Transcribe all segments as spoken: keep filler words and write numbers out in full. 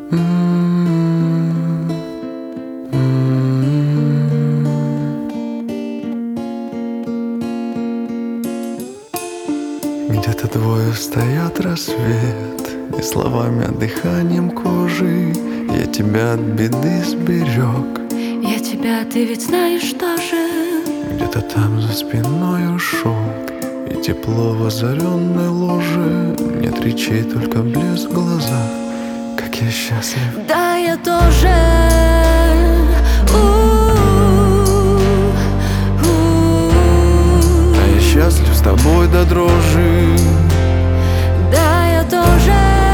Где-то двое стоят рассвет, и словами, дыханием кожи я тебя от беды сберег. Я тебя, ты ведь знаешь тоже. Где-то там за спиной ушел, и тепло в озаренной ложе. Нет речей, только блеск в глазах. Как я счастлив. Да, я тоже. А я счастлив с тобой до дрожи. Да, я тоже.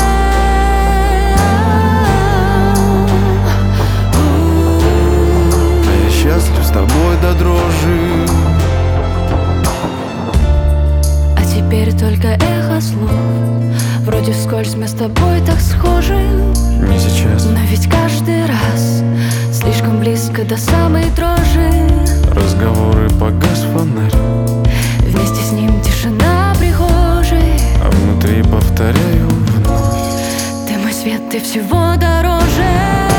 А я счастлив с тобой до дрожи. А теперь только эхо слов. Вроде вскользь мы с тобой так схожи. Не сейчас. Но ведь каждый раз слишком близко до самой дрожи. Разговоры, погас фонарь, Вместе с ним тишина прихожей. а внутри повторяю вновь: Ты мой свет, ты всего дороже.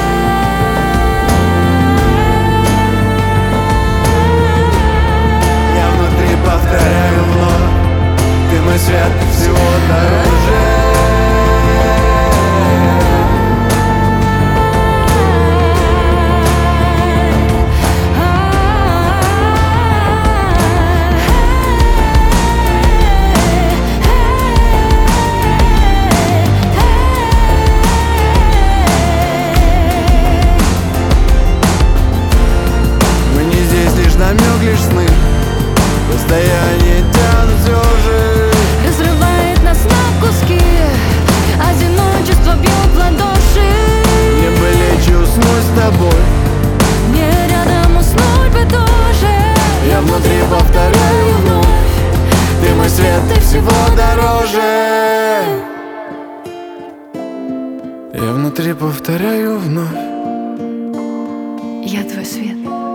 Я внутри повторяю вновь: ты мой свет, ты всего дороже. Намек лишь сны, расстояние тянут все же. Разрывает нас на куски, одиночество бьет в ладоши. Мне бы лечь и уснуть с тобой, мне рядом уснуть бы тоже. я внутри повторяю вновь: ты мой свет, ты всего дороже. Я внутри повторяю вновь: Я твой свет.